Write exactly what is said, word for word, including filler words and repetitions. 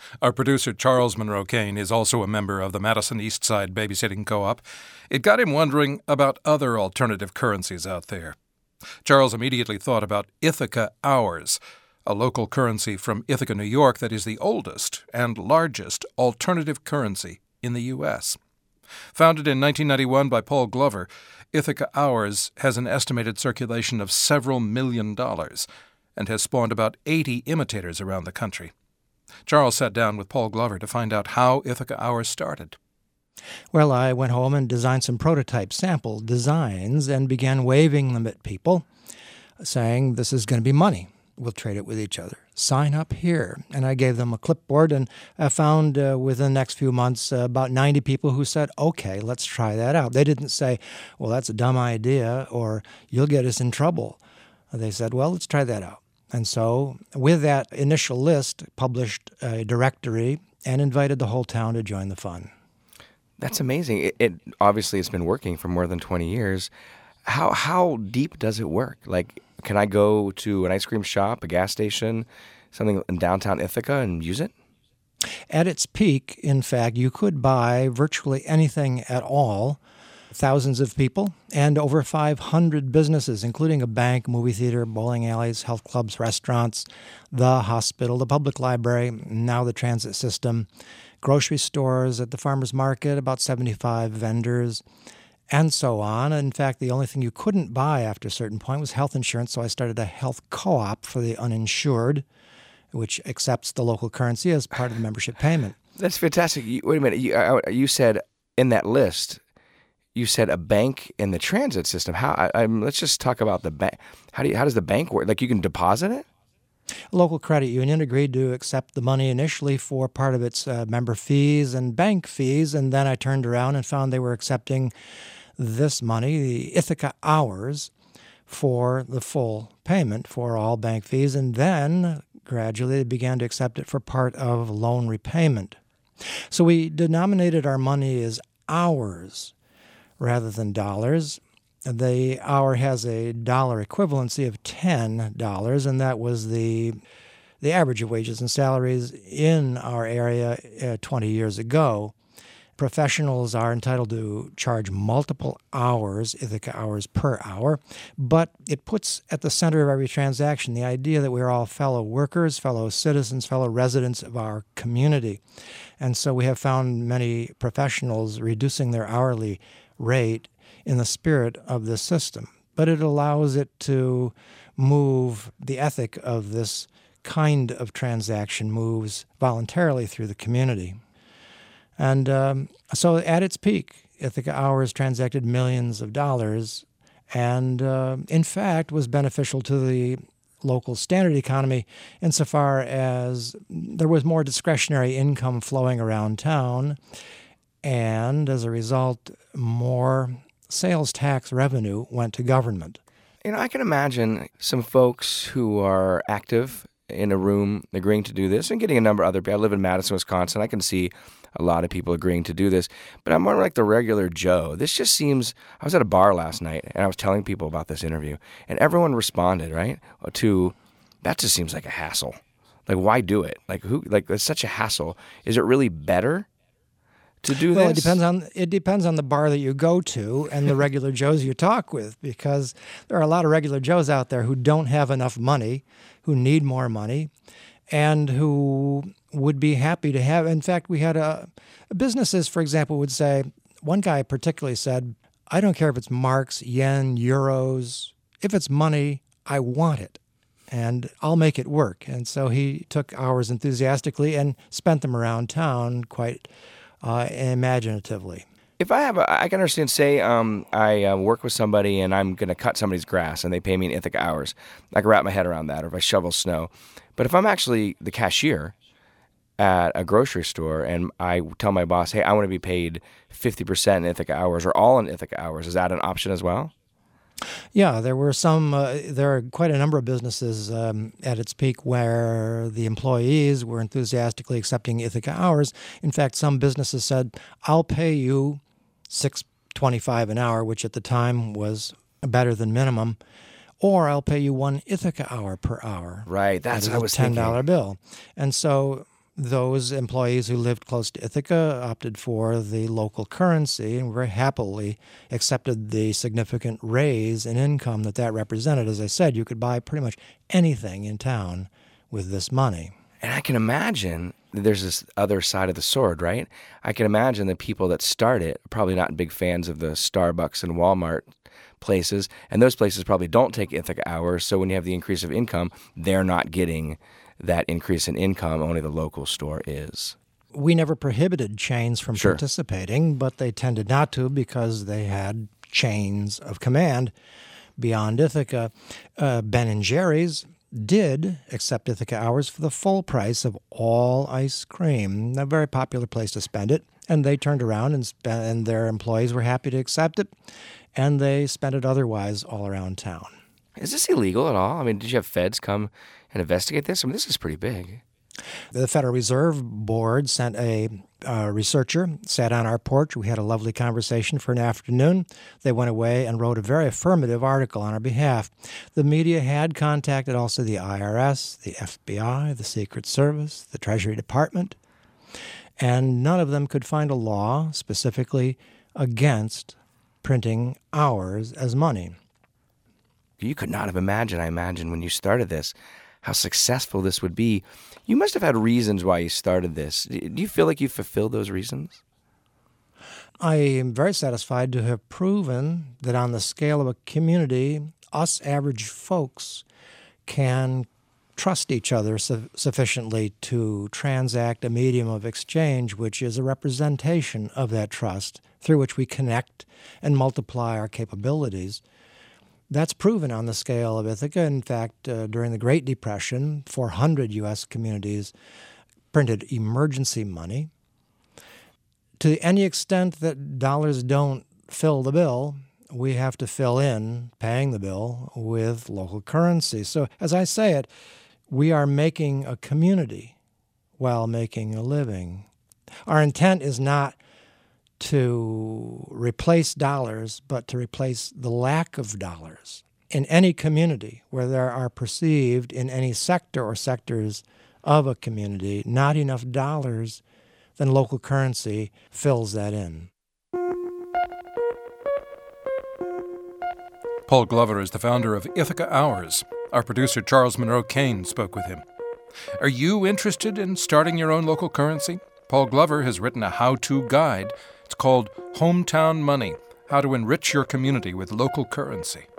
Our producer, Charles Monroe Kane, is also a member of the Madison Eastside Babysitting Co-op. It got him wondering about other alternative currencies out there. Charles immediately thought about Ithaca Hours, a local currency from Ithaca, New York that is the oldest and largest alternative currency in the U S Founded in nineteen ninety-one by Paul Glover, Ithaca Hours has an estimated circulation of several million dollars and has spawned about eighty imitators around the country. Charles sat down with Paul Glover to find out how Ithaca Hours started. Well, I went home and designed some prototype sample designs and began waving them at people, saying, this is going to be money. We'll trade it with each other. Sign up here. And I gave them a clipboard, and I found uh, within the next few months uh, about ninety people who said, okay, let's try that out. They didn't say, well, that's a dumb idea, or you'll get us in trouble. They said, well, let's try that out. And so with that initial list, published a directory and invited the whole town to join the fun. That's amazing. It, it obviously it's been working for more than twenty years. How how deep does it work? Like, can I go to an ice cream shop, a gas station, something in downtown Ithaca and use it? At its peak, in fact, you could buy virtually anything at all. Thousands of people and over five hundred businesses, including a bank, movie theater, bowling alleys, health clubs, restaurants, the hospital, the public library, now the transit system, grocery stores, at the farmer's market, about seventy-five vendors, and so on. In fact, the only thing you couldn't buy after a certain point was health insurance, so I started a health co-op for the uninsured, which accepts the local currency as part of the membership payment. That's fantastic. You, wait a minute. You, uh, you said in that list, you said a bank in the transit system. How? I, I, let's just talk about the bank. How do you, how does the bank work? Like, you can deposit it? A local credit union agreed to accept the money initially for part of its uh, member fees and bank fees, and then I turned around and found they were accepting this money, the Ithaca Hours, for the full payment for all bank fees, and then gradually they began to accept it for part of loan repayment. So we denominated our money as hours rather than dollars. The hour has a dollar equivalency of ten dollars, and that was the the average of wages and salaries in our area uh, twenty years ago. Professionals are entitled to charge multiple hours, Ithaca hours per hour, but it puts at the center of every transaction the idea that we're all fellow workers, fellow citizens, fellow residents of our community. And so we have found many professionals reducing their hourly rate in the spirit of this system. But it allows it to move, the ethic of this kind of transaction moves voluntarily through the community. And um, so at its peak, Ithaca Hours transacted millions of dollars and, uh, in fact, was beneficial to the local standard economy insofar as there was more discretionary income flowing around town, and as a result, more sales tax revenue went to government. You know, I can imagine some folks who are active in a room agreeing to do this and getting a number of other people. I live in Madison, Wisconsin. I can see a lot of people agreeing to do this, but I'm more like the regular Joe. This just seems, I was at a bar last night and I was telling people about this interview and everyone responded, right, to, that just seems like a hassle. Like, why do it? Like, who, like, it's such a hassle. Is it really better to do well, this? It depends on it depends on the bar that you go to and the regular Joes you talk with, because there are a lot of regular Joes out there who don't have enough money, who need more money, and who would be happy to have. In fact, we had a businesses, for example, would say, one guy particularly said, I don't care if it's marks, yen, euros. If it's money, I want it, and I'll make it work. And so he took hours enthusiastically and spent them around town quite uh, imaginatively. If I have a, I can understand, say um, I uh, work with somebody and I'm going to cut somebody's grass and they pay me in Ithaca hours. I can wrap my head around that, or if I shovel snow. But if I'm actually the cashier at a grocery store and I tell my boss, hey, I want to be paid fifty percent in Ithaca hours or all in Ithaca hours, is that an option as well? Yeah, there were some, uh, there are quite a number of businesses um, at its peak where the employees were enthusiastically accepting Ithaca hours. In fact, some businesses said, I'll pay you six twenty-five an hour, which at the time was better than minimum, or I'll pay you one Ithaca hour per hour. Right, that's that what I was a ten dollar thinking. bill. And so those employees who lived close to Ithaca opted for the local currency and very happily accepted the significant raise in income that that represented. As I said, you could buy pretty much anything in town with this money. And I can imagine there's this other side of the sword, right? I can imagine the people that start it are probably not big fans of the Starbucks and Walmart places, and those places probably don't take Ithaca hours, so when you have the increase of income, they're not getting that increase in income, only the local store is. We never prohibited chains from Sure. participating, but they tended not to because they had chains of command beyond Ithaca. Uh, Ben and Jerry's did accept Ithaca hours for the full price of all ice cream, a very popular place to spend it, and they turned around and, spe- and their employees were happy to accept it, and they spent it otherwise all around town. Is this illegal at all? I mean, did you have feds come and investigate this? I mean, this is pretty big. The Federal Reserve Board sent a uh, researcher, sat on our porch. We had a lovely conversation for an afternoon. They went away and wrote a very affirmative article on our behalf. The media had contacted also the I R S, the F B I, the Secret Service, the Treasury Department, and none of them could find a law specifically against printing hours as money. You could not have imagined, I imagine, when you started this, how successful this would be. You must have had reasons why you started this. Do you feel like you fulfilled those reasons? I am very satisfied to have proven that on the scale of a community, us average folks can trust each other su- sufficiently to transact a medium of exchange which is a representation of that trust through which we connect and multiply our capabilities. That's proven on the scale of Ithaca. In fact, uh, during the Great Depression, four hundred U S communities printed emergency money. To any extent that dollars don't fill the bill, we have to fill in paying the bill with local currency. So as I say it, we are making a community while making a living. Our intent is not to replace dollars, but to replace the lack of dollars. In any community where there are perceived in any sector or sectors of a community not enough dollars, then local currency fills that in. Paul Glover is the founder of Ithaca Hours. Our producer, Charles Monroe Kane, spoke with him. Are you interested in starting your own local currency? Paul Glover has written a how-to guide. It's called Hometown Money, How to Enrich Your Community with Local Currency.